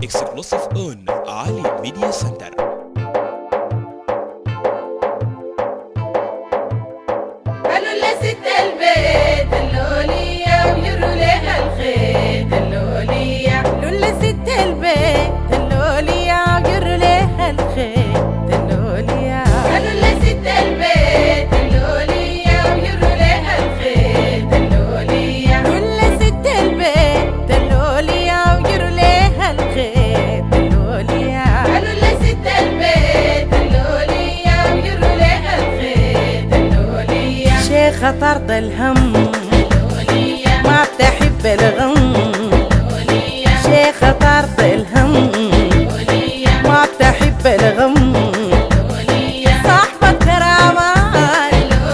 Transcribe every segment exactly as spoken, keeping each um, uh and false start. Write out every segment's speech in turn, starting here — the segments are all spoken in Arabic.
exclusive on Ali Media Center. قالوا لست البيت اللولية ويروا لها الخيط اللولية. قالوا لست البيت اللولية ويروا لها الخيط اللولية. قالوا لست البيت اللولية ويروا لها الخيط اللولية. قالوا لست البيت اللولية ويروا لها الخيط اللولية. قالوا لست البيت اللولية ويروا لها الخيط اللولية. شيخة طرد الهم ما بتحب الغم. شيخة طرد الهم ما بتحب الغم. صاحبة كرامات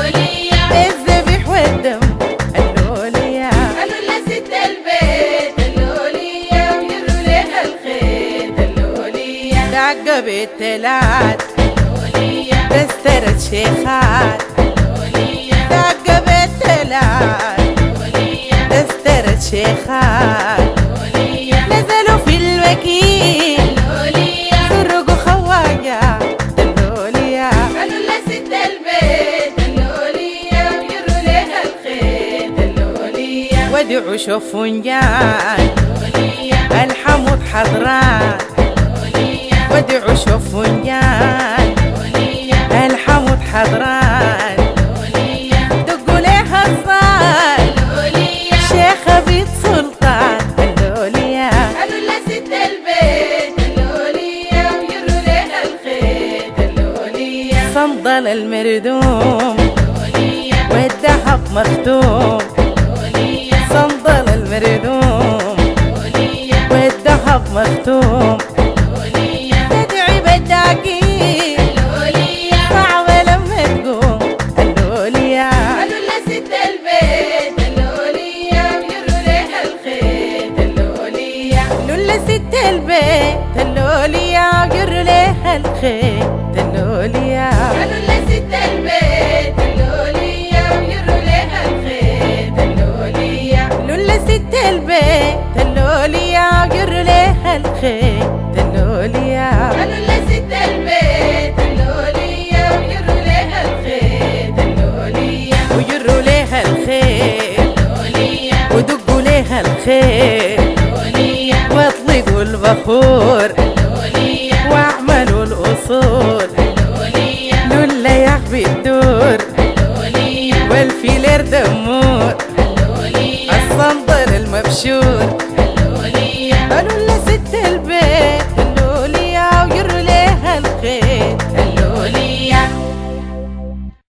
الذبح والدم اللولية. قالوا لست البيت اللولية ويروا لها الخيط اللولية. تعقبت تلات دسترت شيخات. تعقبت تلات دسترت شيخات. نزلوا في الوكيل سرقوا خواجة اللولية. قالوا لست البيت اللولية ويروا لها الخيط اللولية. ودعوا شوفونجان الحمود حضران. ودعوا شوفونجان الحمود حضران. دقوا لها الصال شيخة بيت سلطان اللولية. قالوا لست البيت اللولية ويروا لها الخيط اللولية. صندل المردوم والذهب مختوم. صندل المردوم والذهب مختوم. تدعي بداكين صعبة لما تقوم اللولية. قالوا لست البيت اللولية ويروا لها الخيط اللولية. قالوا لست البيت اللولية ويروا لها الخيط اللولية. قالوا لست البيت اللولية ويروا لها الخيط اللولية. قالوا لست البيت اللولية ويروا لها الخيط اللولية. قالوا لست البيت اللولية ويروا لها الخيط اللولية. ويروا لها الخيط ودقوا لها الخيط واطلقوا البخور